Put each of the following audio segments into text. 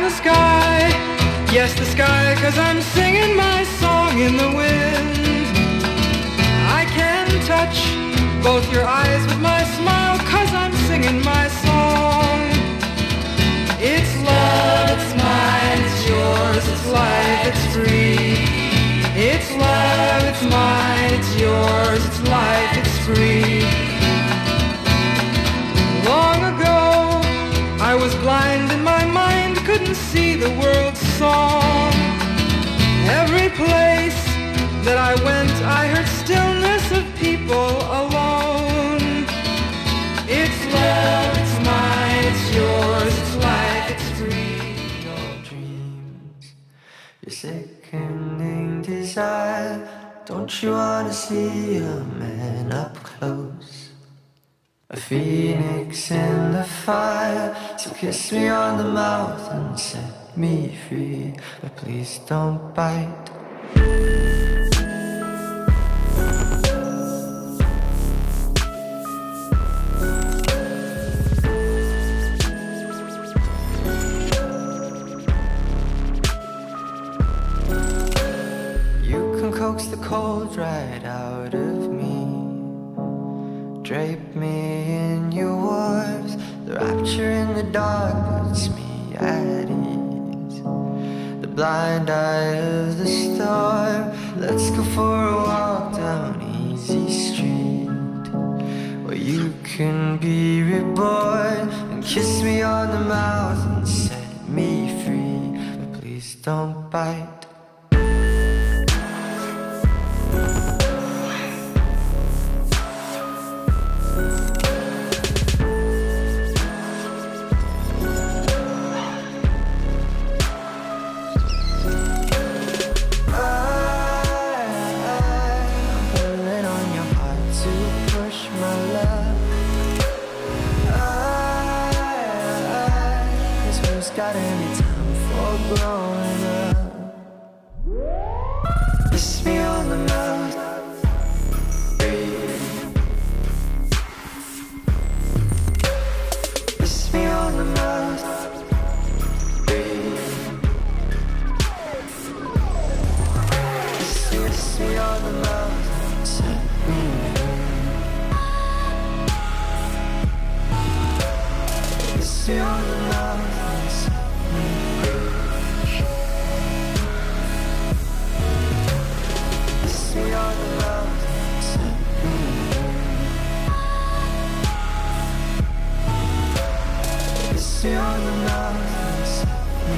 the sky. Yes, the sky, 'cause I'm singing my song in the wind. I can touch both your eyes with my smile, 'cause I'm singing my song. It's love, it's mine, it's yours, it's life, it's free. It's love, it's mine, it's yours, it's life, it's free. Long ago, I was blind and my mind couldn't see the world's song. Every place that I went, I heard stillness of people alone. It's love, it's mine, it's yours, it's life, it's free. Your dreams, your sickening desire. Don't you wanna see a man up close? A phoenix in the fire. So kiss me on the mouth and set me free, but please don't bite. You can coax the cold right out of me. Drape me in your warmth. The rapture in the dark puts me at ease. The blind eye of the storm. Let's go for a walk down Easy Street, where you can be reborn and kiss me on the mouth and set me free, but please don't bite. Got any time for growing up? Kiss me on the mouth, breathe. Kiss me on the mouth, breathe. Kiss me on the mouth, set me free. Kiss me on the mouth. Kiss me on the mouth, set me free. Kiss me on the mouth, set me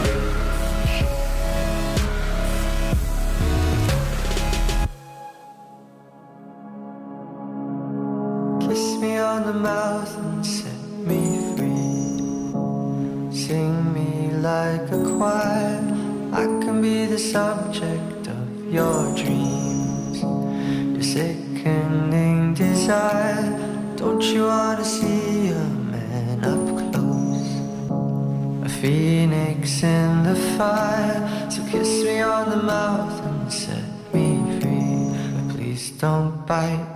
free. Kiss me on the mouth and set me free. Sing me like a choir. I can be the subject of your dreams, your sickening desire. Don't you wanna see a man up close? A phoenix in the fire. So kiss me on the mouth and set me free, but please don't bite.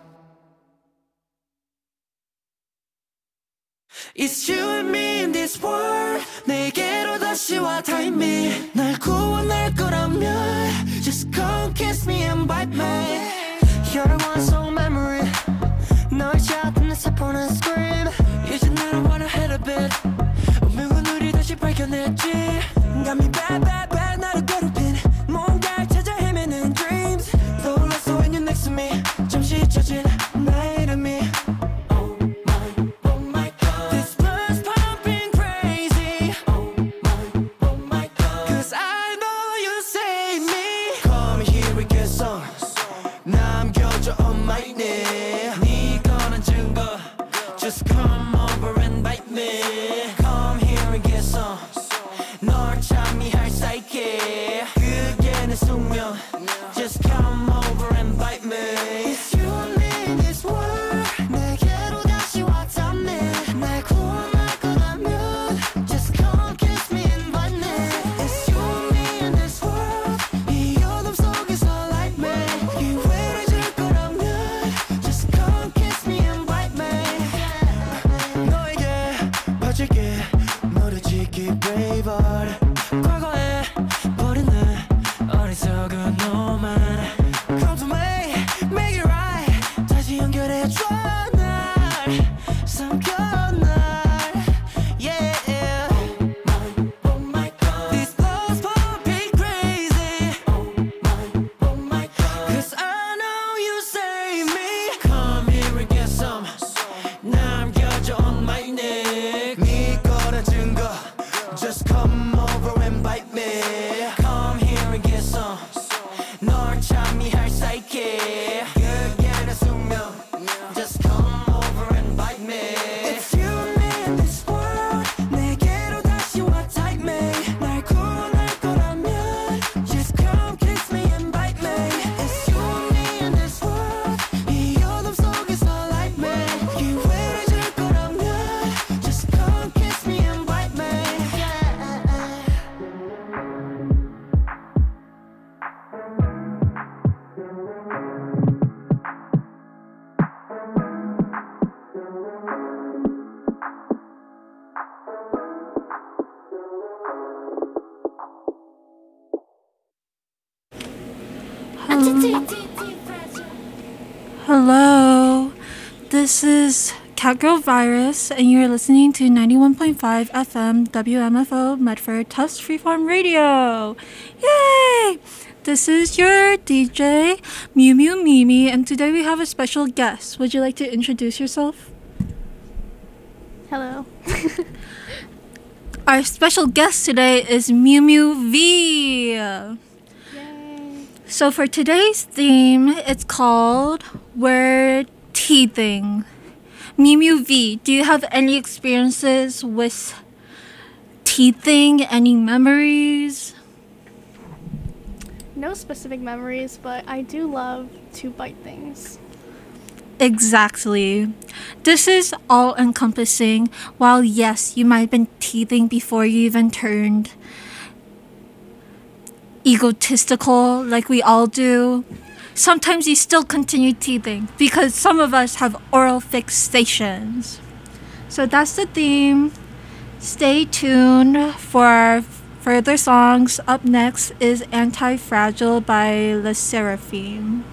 It's you and me in this world. 내게로 다시 와 time me. 날 구원할 거라면 just come kiss me and bite me. You're one song memory. 널 찾는 내 세포는 scream. 이제 나는 wanna head a bit. 운명은 우리 다시 발견했지. Got me bad bad bad 나를 괴롭힌 뭔가를 찾아 헤매는 dreams. 떠올랐어 when you're next to me. 잠시 잊혀진 나의 이름이. Just come over and bite me. Come here and get some. 널 참미할 사이게 그게 내 숙명. Just come over and bite me. It's you and me in this world. 내게로 다시 왔다네. 날 구원할 거라면 just come kiss me and bite me. It's you and me in this world. 이 어둠 속에서 light me. 기회를 줄 거라면 just come kiss me and bite me. 너에게 빠질게. 너를 지켜 keep braveheart 과거에 버린 내 어리석은 너만 Come to me, make it right 다시 연결해줘 날 삼켜 날 Yeah Oh my God These flows pumping crazy Oh my God Cause I know you save me Come here and get some 남겨줘 on my neck 네 거란 증거 Just come over and bite me Come here and get some 널 참미할 사이게 그게 내 숙명 Just come over and bite me It's you and me in this world 내게로 다시 와 type me 날 구원할 거라면 Just come kiss me and bite me It's you and me in this world 이 어둠 속에서 light me 기회를 줄 거라면 Just come kiss me and bite me Hello, this is Catgirl Virus, and you're listening to 91.5 FM WMFO Medford Tufts Freeform Radio. Yay! This is your DJ, Mew Mew Mimi, and today we have a special guest. Would you like to introduce yourself? Hello. Our special guest today is Mew Mew V. Yay. So for today's theme, it's called We're Teething. Mew Mew V, do you have any experiences with teething? Any memories? No specific memories, but I do love to bite things. Exactly. This is all-encompassing. While yes, you might have been teething before you even turned egotistical like we all do, sometimes you still continue teething because some of us have oral fixations. So that's the theme. Stay tuned for our further songs. Up next is Anti-Fragile by Le Seraphim.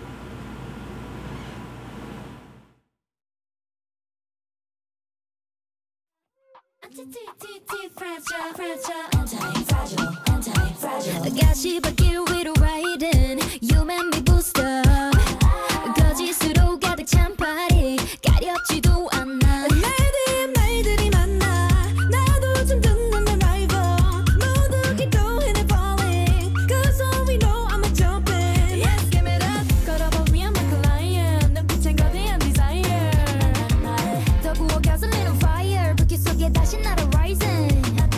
가시밭길 위로 riding You make me boost up 거짓으로 가득 찬 파리 가렵지도 않아 날들이 만나 나도 좀 듣는 내 rival 모두 keep going and falling Cause all we know I'm a jumping Yes, give it up 걸어보면 I'm a lion 눈빛엔 거대한 desire 더 부어 gasoline on fire 불길 속에 다시 날아 rising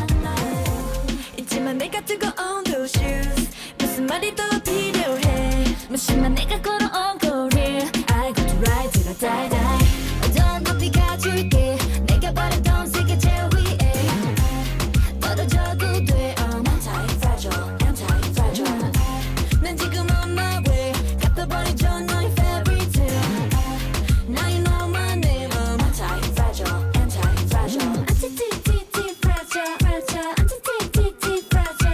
있지만 내가 뜨거운 those shoes 무슨 말이 더 필요해 무심한 내가 걸어온 거리 I got to ride till I die die 더 높이 가줄게 내가 바라던 세계 제일 위에 떨어져도 돼 I'm anti-fragile anti-fragile 난 지금 on my way 갚아버리죠 너의 fairy tale Now you know my name I'm anti-fragile anti-fragile anti-fragile fragile anti-fragile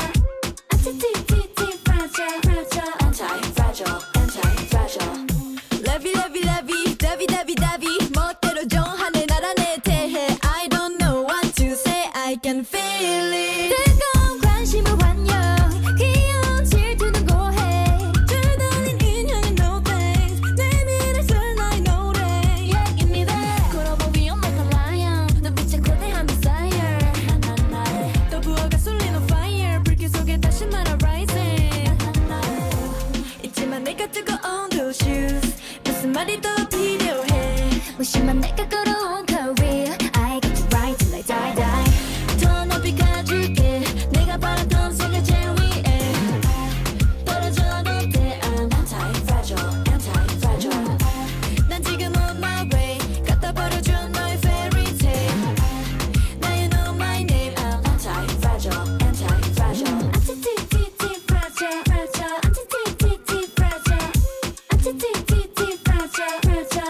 anti-fragile anti-fragile Lovey lovey lovey lovey lovey lovey 멋대로 정하네 나라 내 대해 I don't know what to say I can feel it 뜨거운 관심을 환영 귀여운 질투는 고해 줄다린 인형은 no thanks 내밀었을 나의 노래 Yeah give me that 걸어보기 I'm like a lion 눈빛에 거대한 desire 또 부어 가솔린 on fire 불길 속에 다시 날아 rising 있지만 내가 뜨거운 those shoes 무슨 말이 더 필요해 무심한 내가 걸어온 career I get to ride till I die die 더 높이 가줄게 내가 바라던 세계 제일 위에 떨어져도 돼 I'm anti-fragile anti-fragile 난 지금 on my way 갖다 버려줘 너의 fairy tale Now you know my name I'm anti-fragile anti-fragile anti-fragile fragile anti-fragile anti-fragile fragile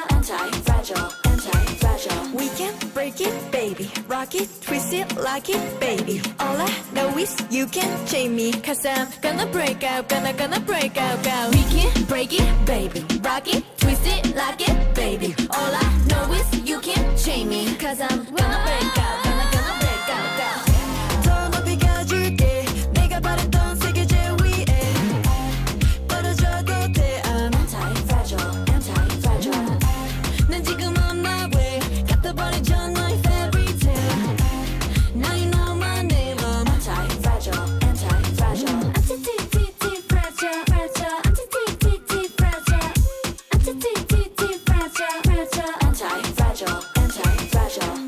anti-fragile anti-fragile We can break it baby rock it twist it like it baby All I know is you can't chain me, 'cause I'm gonna break out, gonna break out, go. We can break it, baby. Rock it, twist it, lock it, baby. All I know is you can't chain me, 'cause I'm gonna break out, gonna break out, go. 더 높이 가줄게. 내가 바랬던 세계제 위에 떨어져도 돼. I'm anti-fragile, anti-fragile. 난 지금 on my way. 갖다 버리죠 너의 fairy tale. Now you know my name. I'm anti-fragile, anti-fragile. Anti-fragile, fragile. Anti-fragile, anti-fragile, fragile. Anti-fragile, anti-fragile.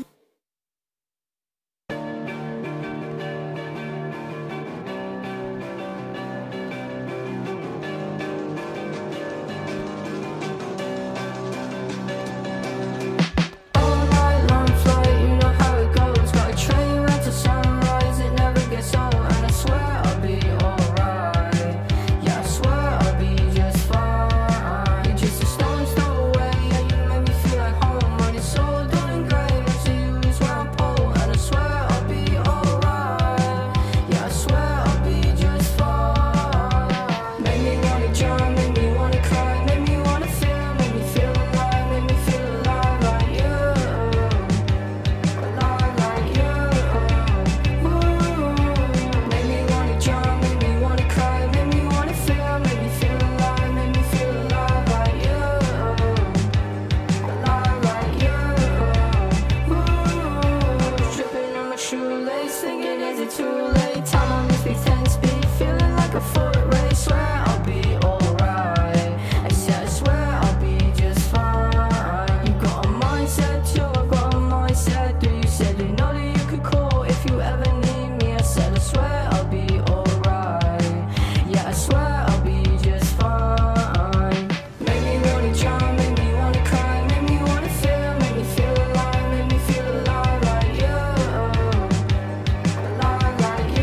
All night long flight, you know how it goes. Got a train ride to sunrise, it never gets old. And I swear I'll be alright. Yeah, I swear I'll be just fine. You're just a stone's throw away, and you make me feel like home. When it's all done and grey, next to you is where I'm pole. And I swear I'll be alright. Yeah, I swear I'll be just fine. Make me wanna jump, make me wanna cry, make me wanna feel, make me feel alive, make me feel alive like you, alive like you. Ooh. Make me wanna jump, make me wanna cry, make me wanna feel, make me feel alive, make me feel alive like you, alive like you. Ooh. Tripping on my shoelace, thinking is it too late? Time on this big 10 speed, feeling like a foot race. Swear I'll be alright. I said I swear I'll be just fine. You got a mindset too, I got a mindset too. You said you know that you could call if you ever need me. I said I swear I'll be alright. Yeah, I swear I'll be just fine. Make me wanna jump, make me wanna cry, make me wanna feel, make me feel alive, make me feel alive like you, alive like you.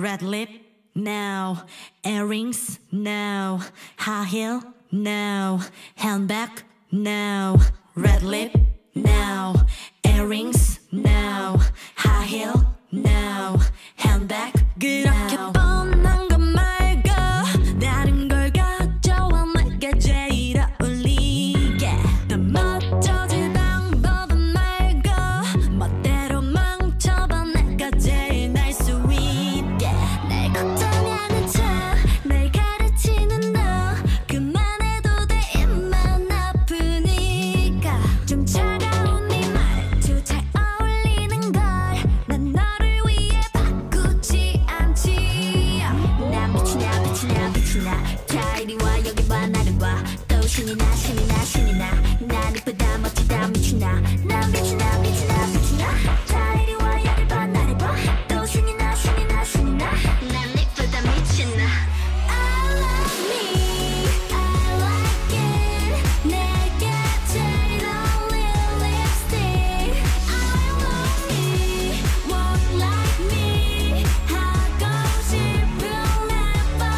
Red lip, no. Earrings, no. High heel, no. Handbag, no. Red lip, no. Earrings, no. High heel, no. Handbag, 그렇게 뻔한 것 말고 다른 걸 가져와 내게 제일 어울리게 더 멋져질 방법은 말고 멋대로 망쳐봐 내가 제일 날 수 있게 날 걱정하는 척날 가르치는 너 그만해도 돼 입만 아프니까 좀 차가운 네 말투 잘 어울리는 걸 난 너를 위해 바꾸지 않지 난 빛이 나 자 이리 와 여기 봐 나를 봐또 신이 나 난 이쁘다 멋지다 미치나 난 빛이 나 자 이리 와 여기 봐 나를 봐또 신이 나 난 이쁘다 미치나 I love me I like it 내게 제일 어울리는 립스틱 I want me walk like me 하고 싶은 래퍼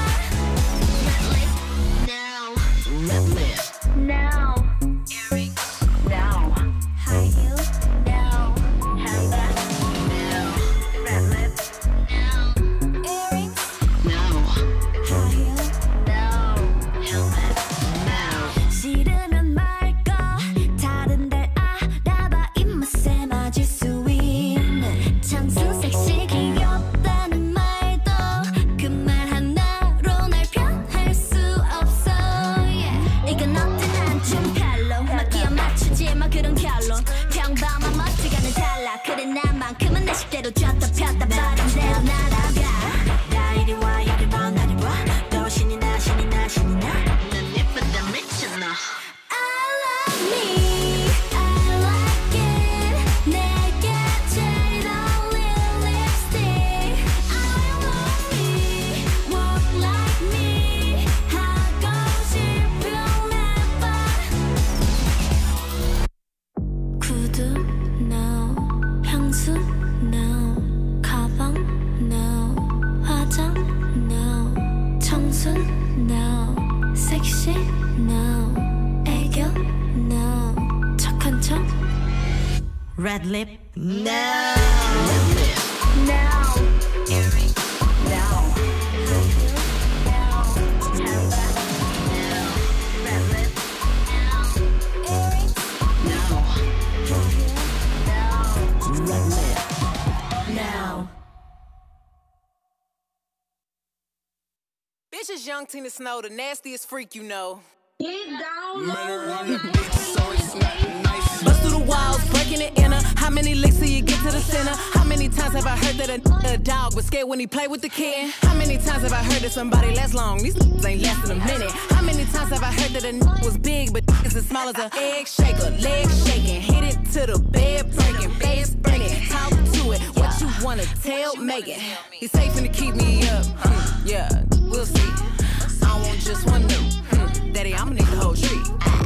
Red lip now earrings now high heel now handbag now red lip now earrings now high heel now handbag now 싫으면 말고 다른 데 알아봐 입맛에 맞을 수 있는 청순 섹시 귀엽다는 말도 그 말 하나로 날 변할 수 없어 이건 어떤 좀 별로 막 끼어 맞추지 마 그런 결론 평범한 멋지가는 달라 그래 나만큼은 내 식대로 쥐었다 폈다 바람대로 날아가 나 이리 와 이리 봐 나를 봐또 신이 나 난 예쁘다 미쳤나 I love me I like it 내게 제일 어울리는 립스틱 I want me walk like me 하고 싶은 래퍼 구두 no 향수 no 가방 no 화장 no 청순 no 섹시 no 애교 no 착한 척 Red lip no Red lip now earring now handbag now red lip now earrings now red lip now Bitch is young Tina Snow, the nastiest freak you know. Bust through the walls, breaking it inner. How many licks till you get to the center? How many times have I heard that a dog was scared when he played with the kid? How many times have I heard that somebody lasts long? These ain't lasting a minute. How many times have I heard that a was big but is as small as a egg shaker? Legs shaking, hit it to the bed breaking, face spinning, talk to it. What you wanna tell Megan? He's safe to keep me up. Yeah, we'll see. I want just one new. Daddy, I'ma need the whole tree.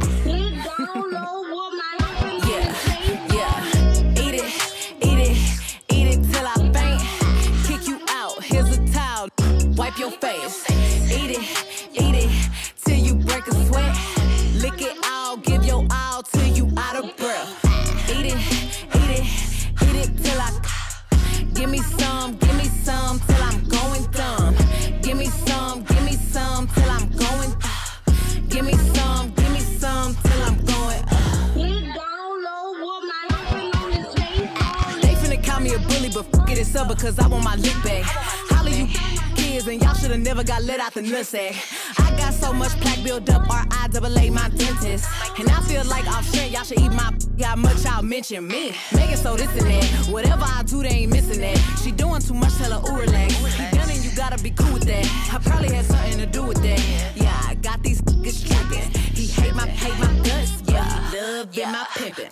Eat it till I faint. Kick you out, here's a towel. Wipe your face. Eat it till you break a sweat. Lick it all, give your all till you out of breath. Eat it till I. Give me some till I'm going dumb. Give me some till I'm going. Give me some till I'm going. They finna call me a bully, but fuck it, it's up because I want my lick back. Holla you kids, and y'all shoulda never got let out the nutsack. I got so much plaque built up, RIAA my dentist. And I feel like I'm straight, y'all should eat my how much y'all mention me. Make it so this and that. Whatever I do, they ain't missing that. She doing too much, tell her, ooh, relax. You done and you gotta be cool with that. I probably had something to do with that. Yeah, I got these niggas tripping. He hate my guts, yeah. He love in my pimpin'.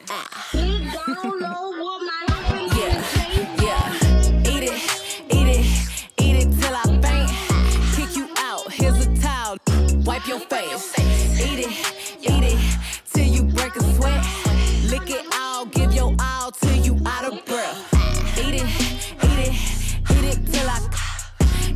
Eat it till I faint. Kick you out, here's a towel. Wipe your face. Eat it till you break a sweat. Lick it all, give your all till you out of breath. Eat it till I.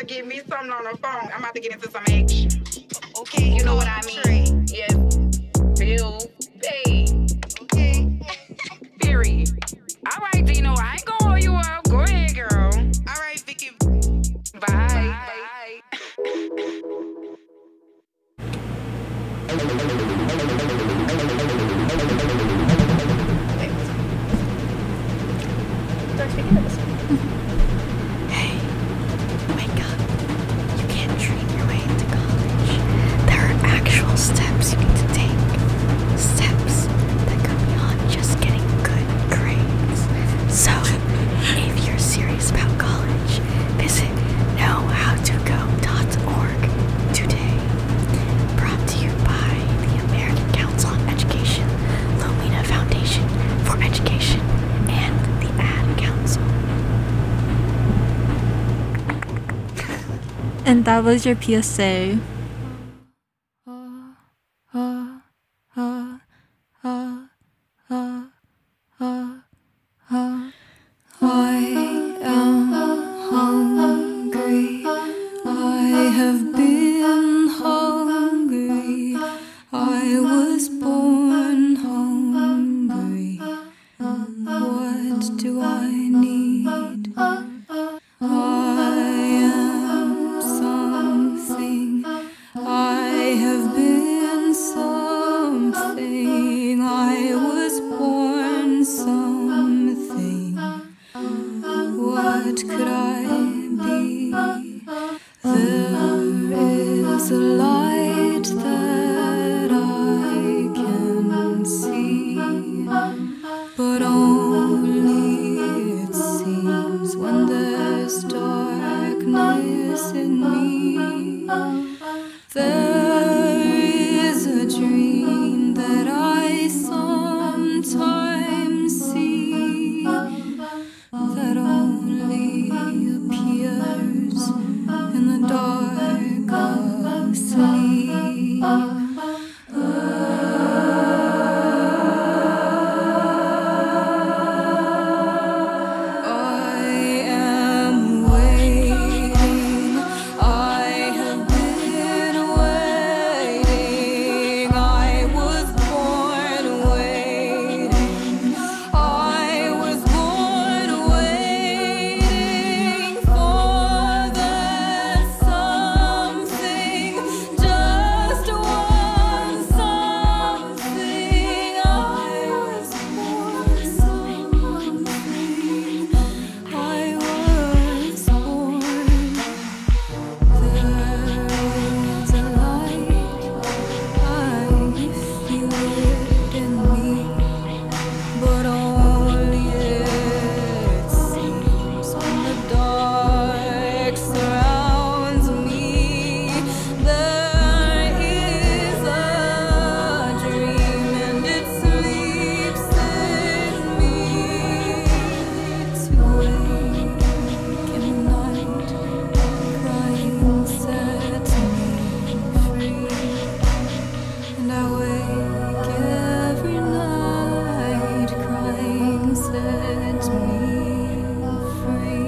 get me something on the phone. I'm about to get into some action. Okay, you know what I mean. Yes. Bill, pay. Okay. Period. All right, Dino, I ain't gonna hold you up. Go ahead, girl. All right, Vicky. Bye. Hey, wake up. You can't dream your way into college. There are actual steps you need to take. Steps that go beyond just getting good grades. So, if you're serious about college, visit knowhowtogo.org today. Brought to you by the American Council on Education, Lumina Foundation for Education, and the Ad Council. And that was your PSA. I am hungry. I have been hungry. I was born hungry. What do I need? I am something. I have been something. I was born something. What could I be? There is a light that I can see, but only it seems when there's darkness in me. There is a dream that I sometimes see that only appears in the dark of sleep. I am waiting. I have been waiting. I was born waiting. I was born waiting for that something, just one something. I was born something. I was born. There's a light, I feel it in me, but only it seems when the dark surrounds me. There is a dream and it sleeps in me. To wake in the night, crying sets me free. And I wake every night, crying sets me free.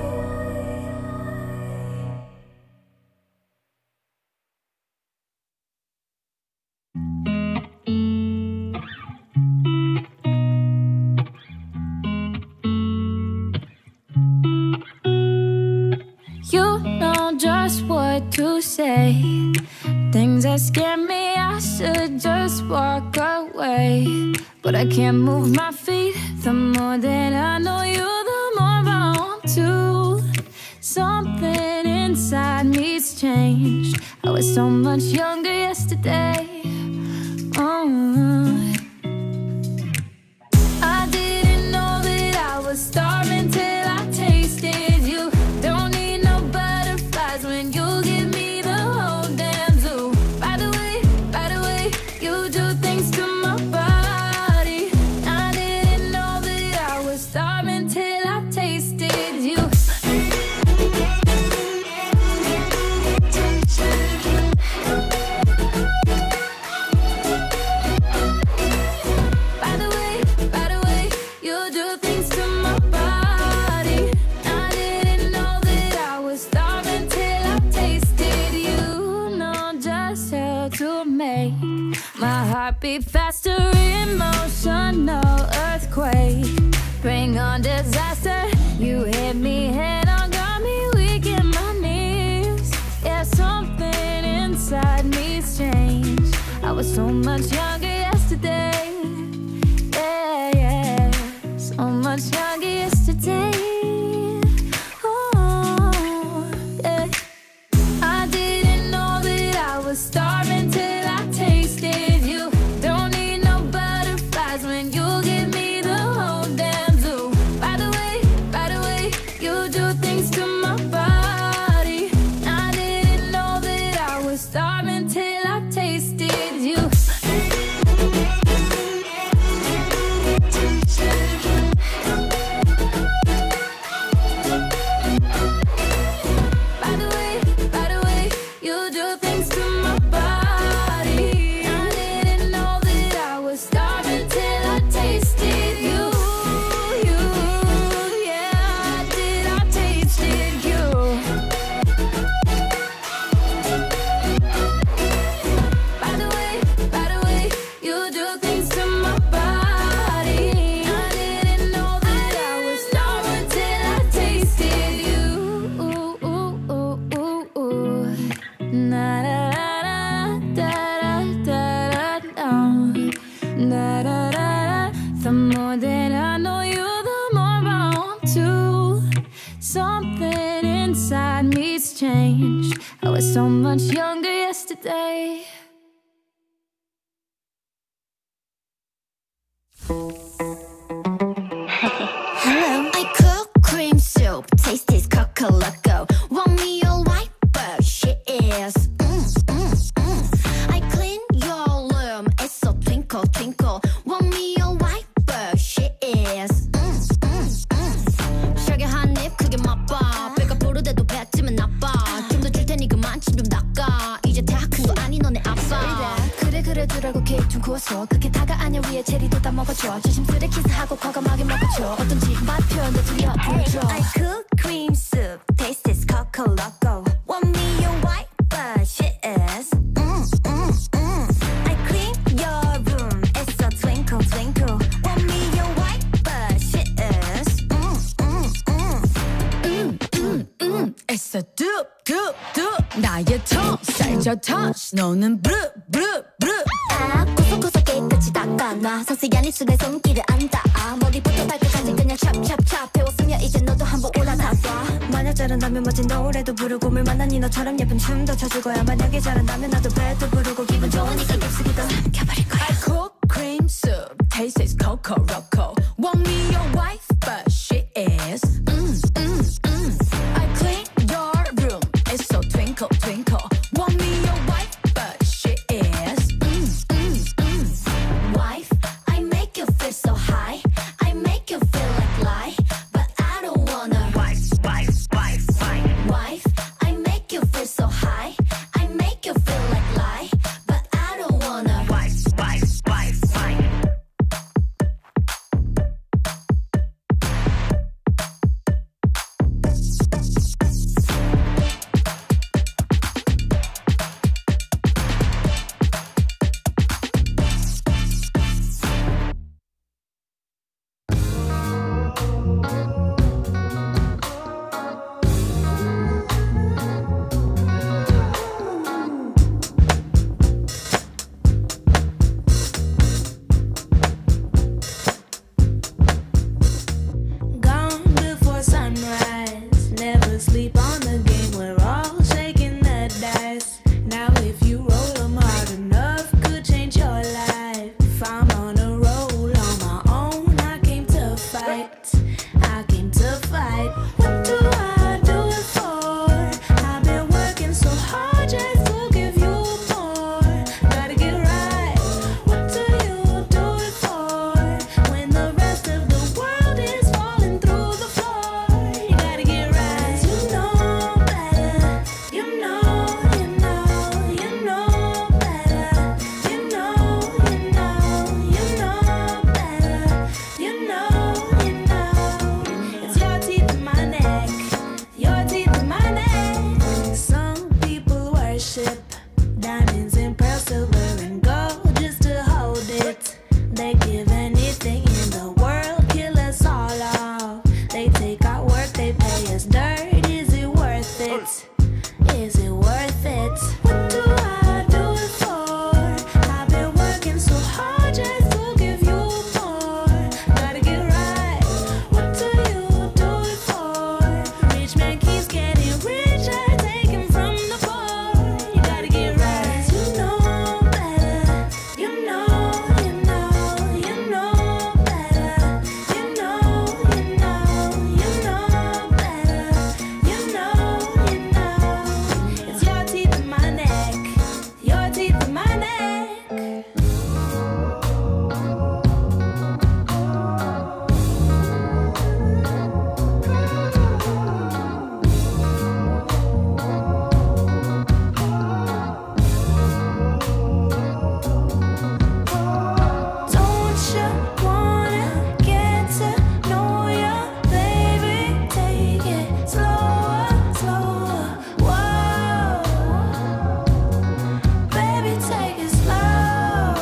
You know just what to say. Things that scare me, I should just walk away. But I can't move my feet. The more that I know you, the more I want to. Something inside me's changed. I was so much younger yesterday. Oh, I didn't know that I was starving till I tasted you. Don't need no butterflies when you give me the whole damn zoo. By the way, you do things to my body. I didn't know that I was starving till I tasted you. Heartbeat faster, emotional earthquake. Bring on disaster. You hit me head on, got me weak in my knees. Yeah, something inside me's changed. I was so much younger yesterday. Yeah, yeah. So much younger yesterday. Oh, yeah. I didn't know that I was starving till I tasted you. Don't need no butterflies when you give me the whole damn zoo. By the way, you do things to my body. I didn't know that I was starving till I tasted you. By the way, you do things to my body. I didn't know that I was starving till I tasted you. Yeah, I tasted you. By the way, you do things to my body. I didn't know that I was starving till I tasted you. Na da da da da da da. The more that I know you, the more I want to. Something inside me's changed. I was so much younger yesterday. Hello. I cook cream soup, taste is Coca-Loco. Want me your white, but she is. I clean your room, it's so twinkle, twinkle. Want me your white, but she is. 샤게 한입 크게 맛봐. 배가 부르대도 뱉으면 나빠. 좀 더 줄 테니 그만 침 좀 닦아. 이제 다 큰 거 아니 너네 아빠. 그래 두라고 케이크 좀 구웠어. 그게 다가 아니야 위에 체리도 다 먹어줘. 조심스레 키스하고 과감하게 먹어줘. 어떤지 맛 표현도 들려 보여줘. I cook cream soup, taste is Coca-Loco. Want me your white, but she is. I clean your room, it's so twinkle twinkle. Want me your white, but she is. It's a doop doop doop. 나의 tongue 살짝 touch. 너는 blue blue blue. 아 구석구석 깨끗이 닦아놔. 상세한 입술에 손길을 안 닿아. 머리부터 발끝까지 그냥 찹찹찹 배웠으면 이제 너도 한번 올라타봐. 만약 잘한다면 멋진 노래도 부르고 물 만나니 너처럼 예쁜 춤도 춰줄 거야. 만약에 잘한다면 나도 배도 부르고 기분 좋으니까 깊숙이도 삼켜버릴 거야. I cook cream soup, taste is Coca-Loco. Want me your wife, but she is. I clean your room, it's so twinkle twinkle. Want me your wife, but she is. Wife, I make you feel so high. I make you feel like lie, but I don't wanna. Wife, I make you feel so high. I make you feel like lie, but I don't wanna. Wife. it? Is it worth it? What do I do it for? I've been working so hard just to give you more. Gotta get right. What do you do it for? Rich man keeps getting richer, taking from the poor. You gotta get right. You know better. You know better. You know better. You know better. It's your teeth in my neck. Your teeth in my neck. Don't you wanna get to know ya, baby? Take it slower, slower. Whoa, baby, take it slow.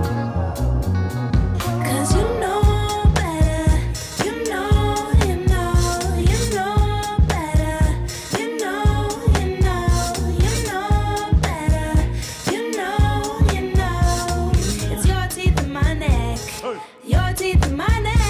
'Cause you know better. You know better. You know better. You know. It's your teeth in my neck. Your teeth in my neck.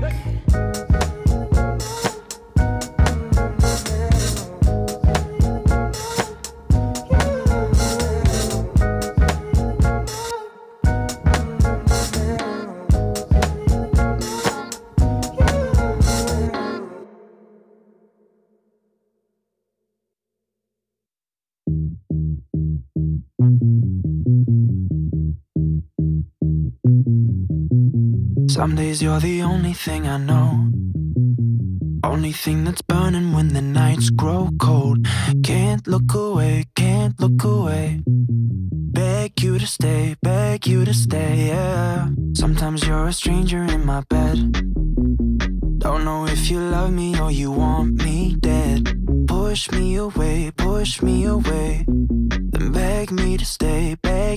Some days you're the only thing I know, only thing that's burning when the nights grow cold. Can't look away, can't look away. Beg you to stay, yeah. Sometimes you're a stranger in my bed. Don't know if you love me or you want me dead. Push me away, then beg me to stay,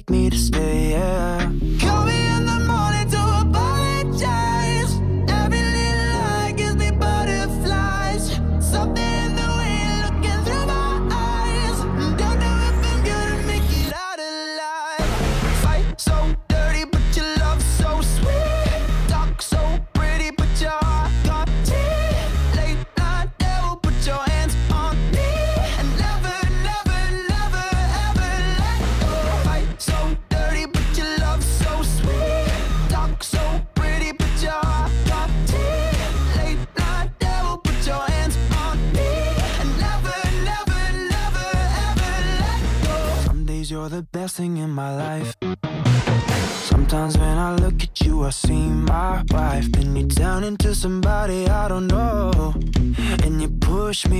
yeah. Call me in the morning to apologize. Every little lie gives me butterflies. Something in the way you're looking through my eyes. Don't know if I'm gonna make it out alive. Fight so dirty, but your love so sweet. Talk so pretty, but your heart got teeth. Late night devil, put your hands on me. And never, never, never, ever let go. Fight so dirty, but your love so sweet. Talk so pretty, but your heart got teeth. Late night devil, put your hands on me. And never, never, never, ever let go. Some days you're the best thing in my life. Sometimes when I look at you, I see my wife. Then you turn into somebody I don't know, and you push me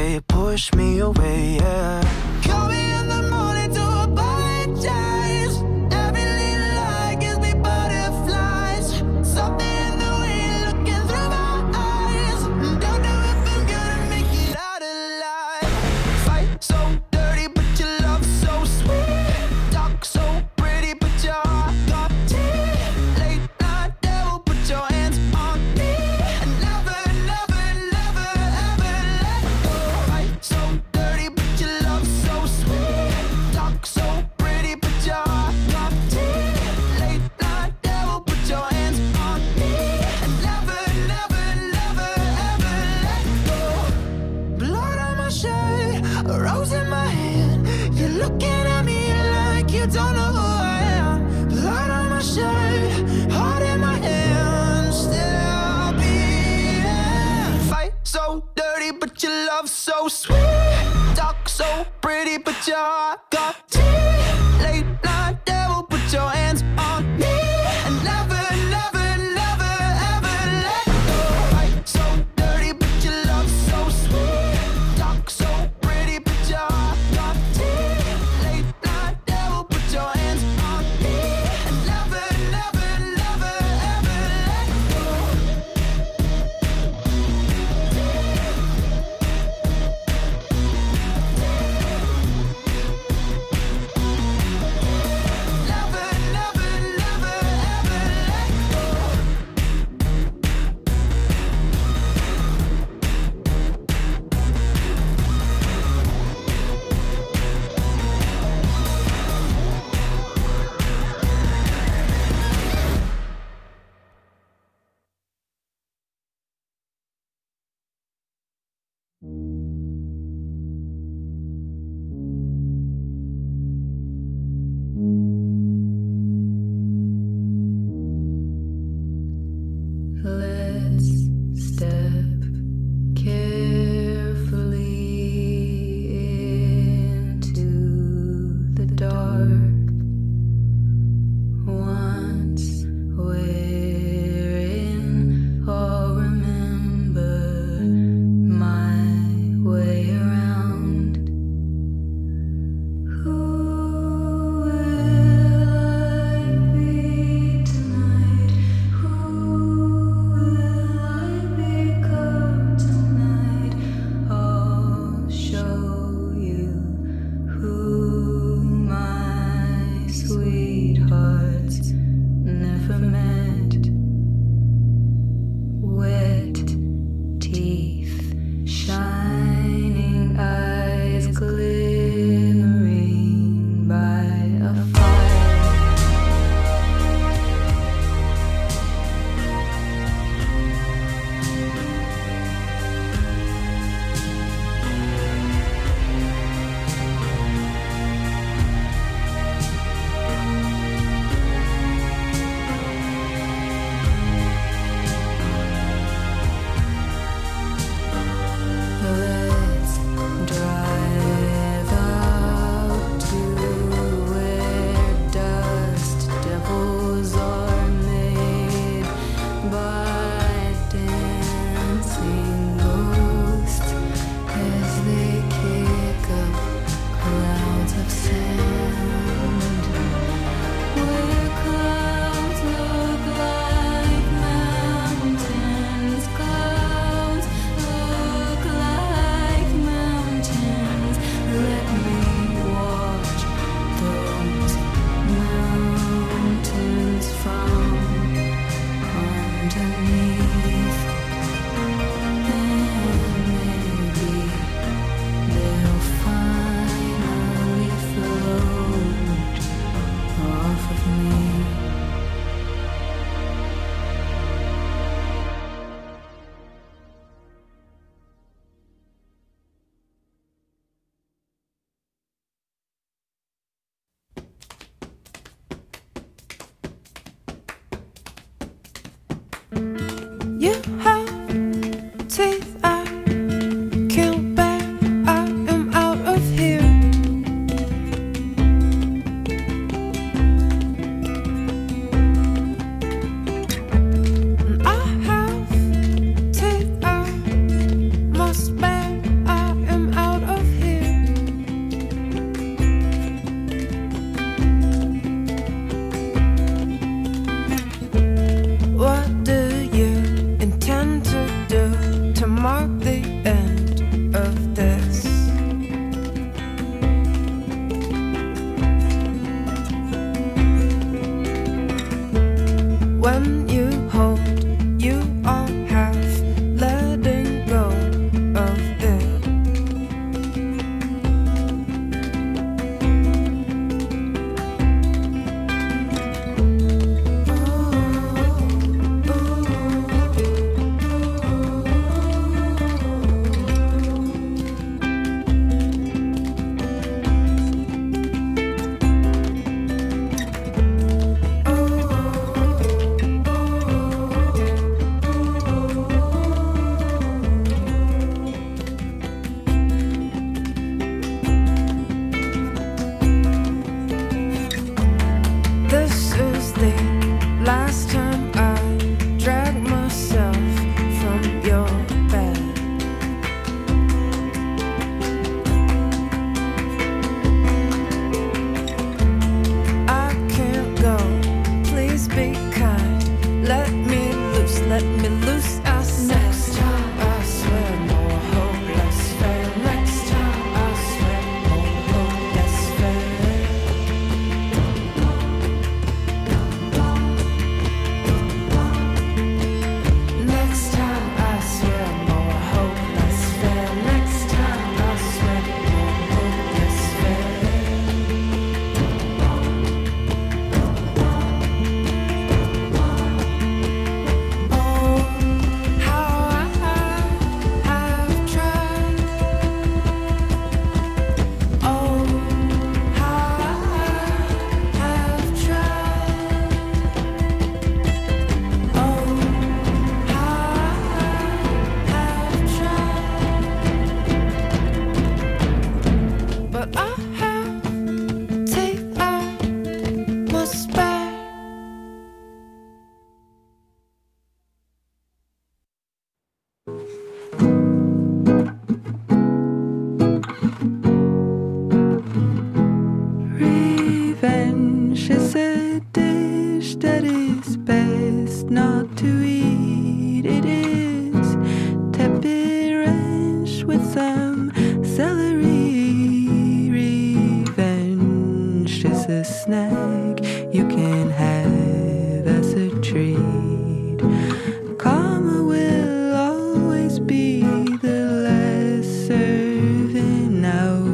away, yeah. Call me in the morning to apologize. Every little lie gives me butterflies. Something in the way you're looking through my eyes. Don't know if I'm gonna make it out alive. Fight so dirty, but your love so sweet. Talk so pretty, but your heart got teeth. Late night devil, put your hands on me. And never, never, never, ever let go. Fight so dirty, but your love so sweet. Talk so pretty, but your heart got teeth. Late night devil, put your hands on me. And never, never, never, ever let go. Blood on my shirt, a rose in my hand. You're looking at me like you don't know who I am. Blood on my shirt, heart in my hand. Still beating. Fight so dirty, but your love so sweet. Talk so pretty, but your heart got teeth. Late night devil, put your hands on me. And never, never, never, ever let go. Fight so dirty, but your love so sweet. Talk so pretty, but your heart got teeth. Late night devil, put your hands on me. And never, never, never, ever let go.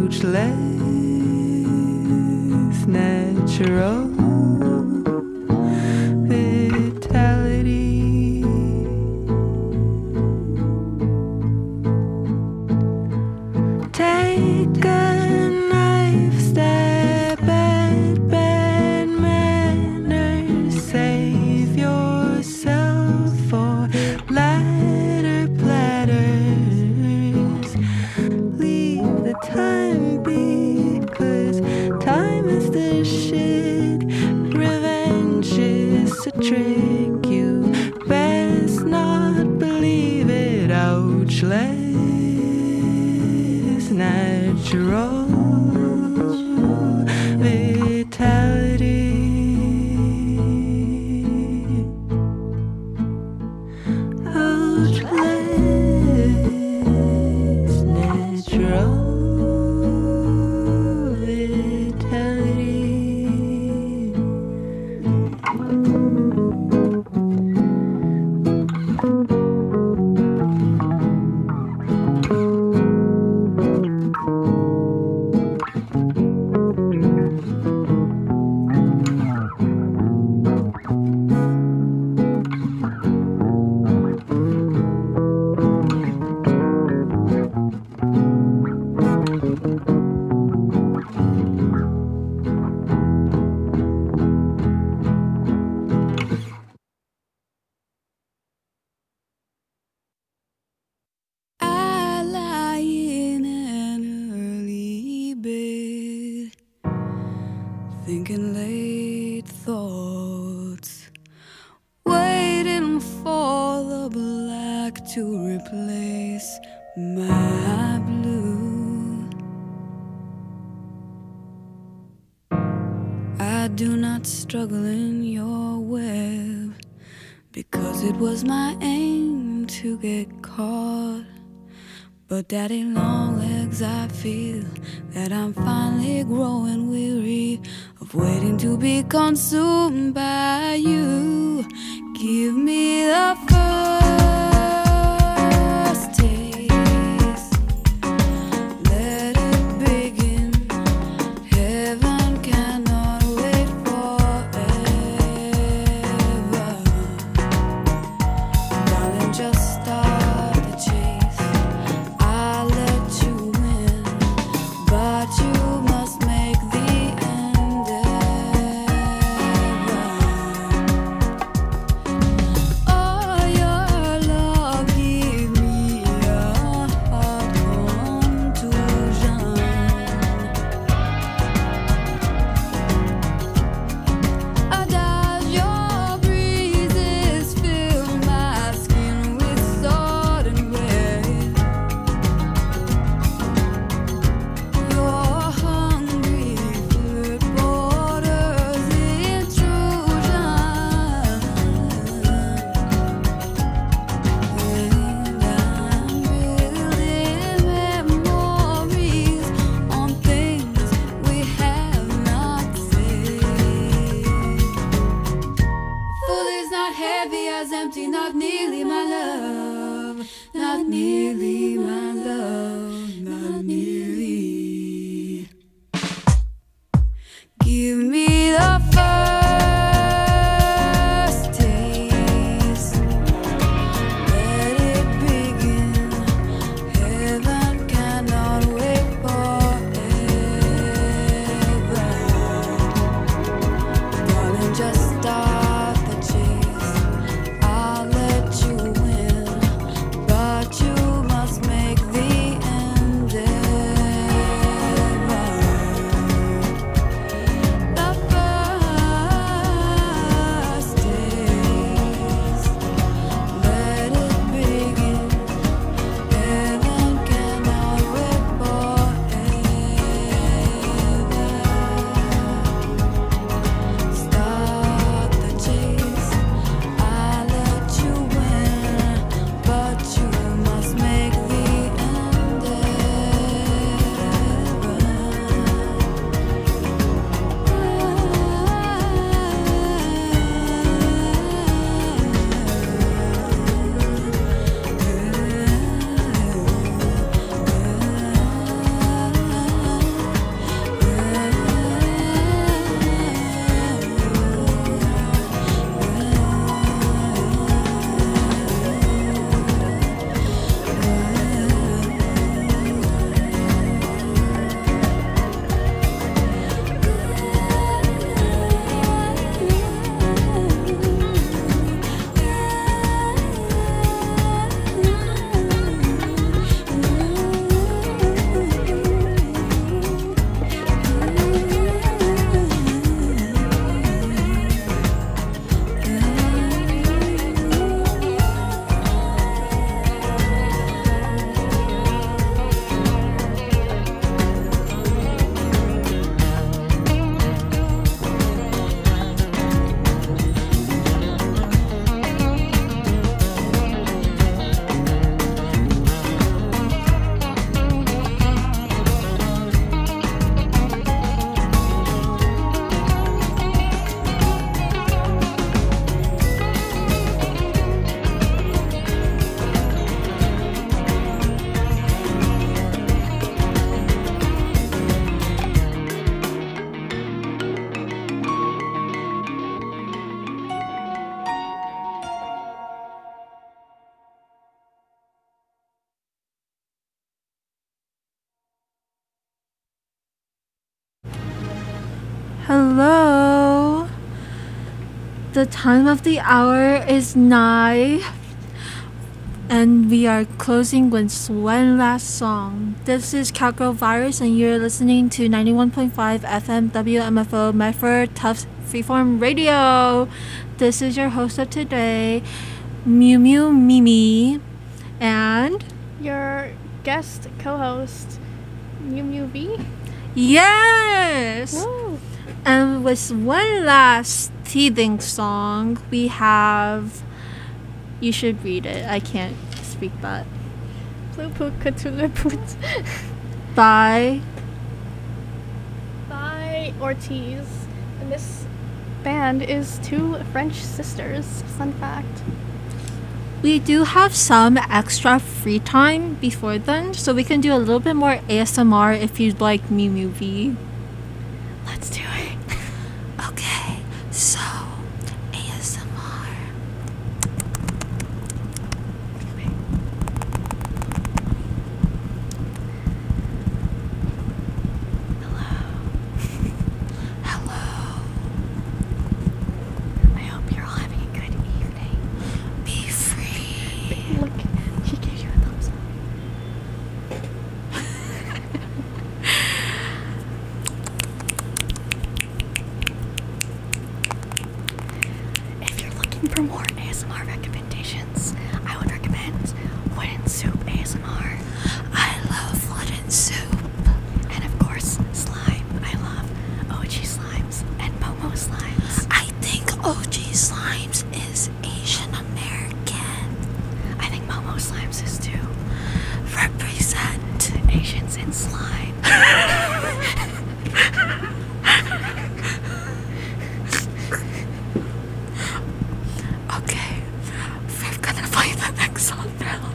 outless natural vitality. Take a knife, stab at bad manners, save yourself for lighter platters. Leave the time be, 'cause time is the shit. Revenge is a trick, you best not believe it. Outless natural vitality. Outless natural vitality. I lie in an early bed, thinking late thoughts, waiting for the black to replace my blue. I do not struggle in your web, because it was my aim to get caught. But daddy long legs, I feel that I'm finally growing weary of waiting to be consumed by you. Give me the first taste, let it begin. Heaven cannot wait forever. Darling, just start the chase. I'll let you win, but you must make the endeavor. All your Hello. The time of the hour is nigh, and we are closing with one last song. This is Catgirl Virus, and you're listening to 91.5 FM WMFO Medford Tufts Freeform Radio. This is your host of today, Mew Mew Mimi, and your guest co-host, Mew Mew V. Yes. Woo. And with one last teething song, we have. You should read it. I can't speak that. Plupu Cthulhu By Ortiz. And this band is two French sisters. Fun fact. We do have some extra free time before then, so we can do a little bit more ASMR if you'd like me movie. Let's do it. Okay, so ASMR. Hello. I hope you're all having a good evening. Be free. Look, She gave you a thumbs up. If you're looking for more ASMR recommendations, I would recommend Wooden Soup ASMR. I love wooden soup. And of course, slime. I love OG Slimes and Momo Slimes. I think OG Slimes is Asian American. I think Momo Slimes is too. Represent. Asians in slime. Okay, we're gonna play the next song now.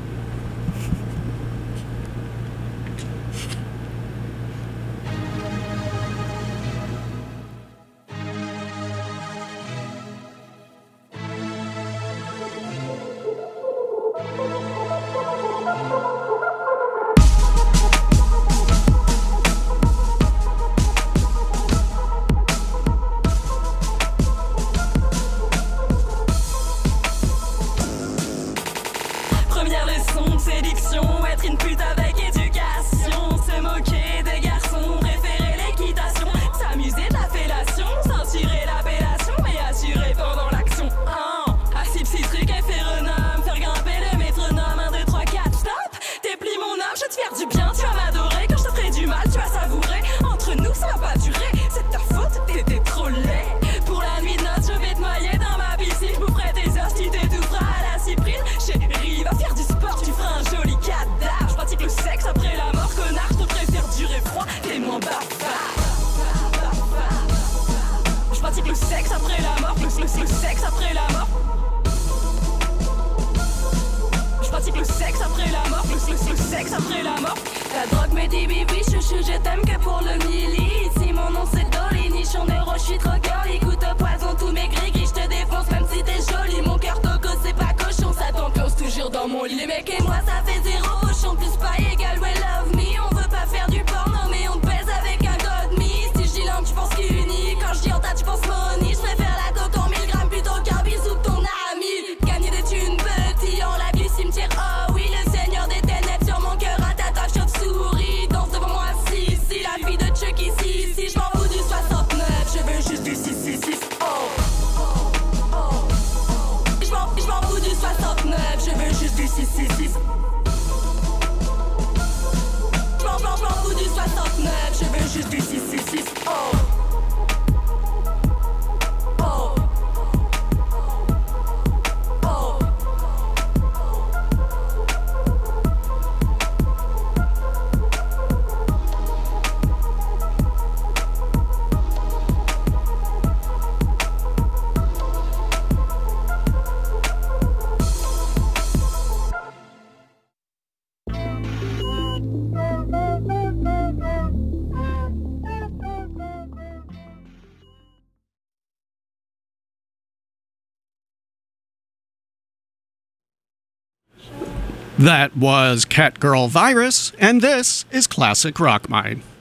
Première leçon de séduction, être une pute avec éducation, se moquer des garçons, préférer l'équitation, s'amuser de la fellation, censurer l'appellation et assurer pendant l'action. Assis psy truc et phéronome, faire grimper le métronome, 1, 2, 3, 4, stop. Déplie mon âme, je vais te faire du bien, tu vas m'adorer, quand je te ferai du mal, tu vas savourer. Entre nous, ça va pas durer, c'est ta faute, t'étais trop laid. Pour la nuit de noces, je vais te noyer dans ma piscine, je boufferai tes os, tu t'étoufferas à la cyprine. Chérie, va faire du sport, tu feras un joli cadavre. Je pratique le sexe après la mort, connard, je te préfère dur et froid, t'es moins bavard. Je pratique le sexe après la mort, le sexe après la mort. Je pratique le sexe après la mort, le sexe après la mort. La drogue me dit bibi, chouchou, je t'aime que pour le milli. Ici mon nom c'est Dolly, nichon de roche, je suis trop girly. Écoute au poison, tous mes gris-gris, je te défonce même si t'es jolie. Mon cœur toco, c'est pas cochon, ça t'enclose toujours dans mon lit. Les mecs et moi ça fait zéro, chante plus pas égal, ouais love me. On veut pas faire du porno, mais on te baise avec un god me. Si je dis l'un, tu penses qu'uni, quand je dis en tas, tu penses money. Je préfère la coke en 1000 grammes plutôt qu'un bisou de ton ami. Gagner des thunes petit en la du cimetière, oh oui, le seigneur des ténèbres sur mon cœur, un tatouage chauve-souris. Danse devant moi, si, la fille de Chuck ici, si je m'en fous du 69, je veux juste du 666, oh. Je m'en fous du 69, je veux juste du 666. Je m'en fous du 69, je veux juste du 666, oh. Oh. Oh. That was Catgirl Virus, and this is Classic Rock Mine.